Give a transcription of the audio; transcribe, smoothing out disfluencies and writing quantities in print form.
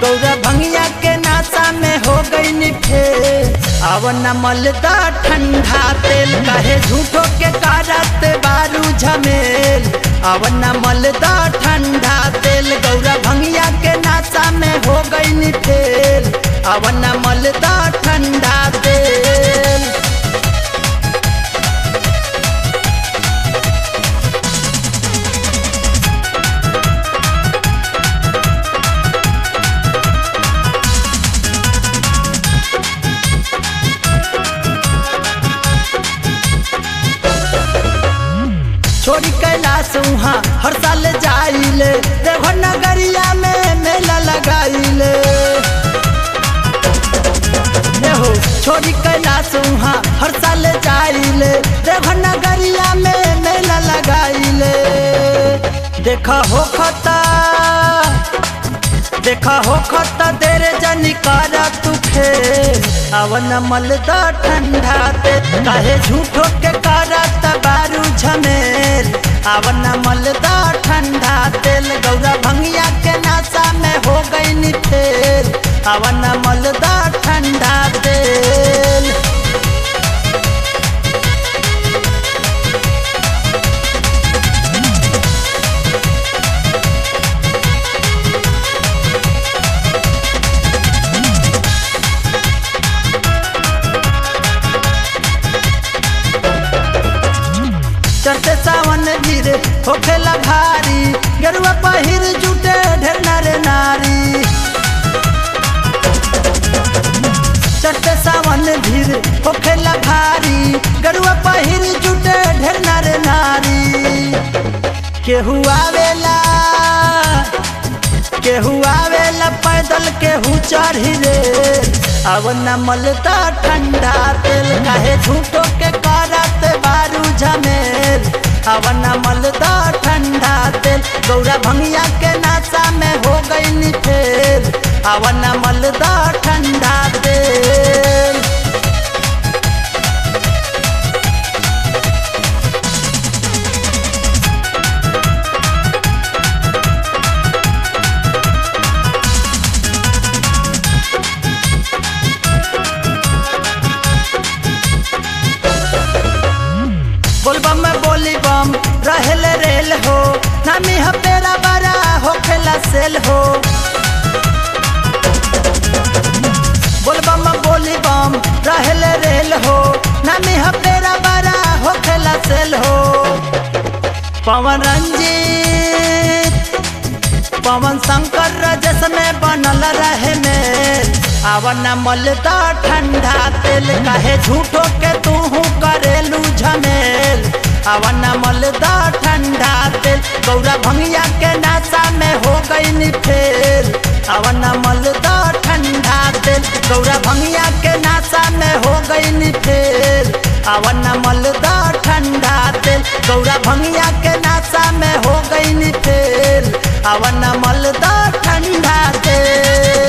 गौरा भंगिया के नाचा में हो गई नी फेल। अवन मलदा ठंडा तेल कहे झूठो के कारत बारू झमेल। अवन मलदा ठंडा तेल गौरा भंगिया के नाचा में हो गई नी फेल। अवन मलदा ठंडा तेल। छोड़ी कैलाश वहाँ हर साल जाइले, देवघर नगरिया में मेला लगाइले। हो छोड़ी कैलाश वहाँ हर साल जाइले, देवघर नगरिया में मेला लगाइले। देखा हो खता देर जनी करा तू खेल। अवन मलदा ठंडा तेल काहे झूठो के करत बारू झमेल। अवन मलदा ठंडा तेल गौरा भंगिया के नाचा में हो गई नी फेल। अवन मलदा ठंडा तेल। चढ़ते सावन धीरे होखेला भारी, गेरुआ पहिर जुटे ढेर नर नारी। चढ़ते सावन धीरे होखेला भारी, गेरुआ पहिर जुटे ढेर नर नारी। केहू आवेला पैदल केहू चढ़ी रे। अवन मलदा ठंडा तेल काहे झूठो के करत बारू झमेल। अवन मलदा ठंडा तेल गौरा भंगिया के नाचा में हो गई नी फेल। अवन मलदा ठंडा तेल। बोलबम में बोली बम रहेल रेल हो, नामी हपेरा बड़ा होखेला सेल हो। बोलबम में बोली बम रहेल रेल हो, नामी हपेरा बड़ा होखेला सेल हो। पवन रंजीत पवन शंकर रजस में बनल रहे मेल। अवन मलदा ठंडा तेल काहे झूठो के तू करेलू झमेल। अवन मलदा ठंडा तेल गौरा भंगिया के नाचा में हो गई नी फेल। अवन मलदा ठंडा तेल गौरा भंगिया के नाचा में हो गई नी फेल। अवन मलदा ठंडा तेल गौरा भंगिया के नाचा में हो गई नी फेल। अवन मलदा ठंडा तेल।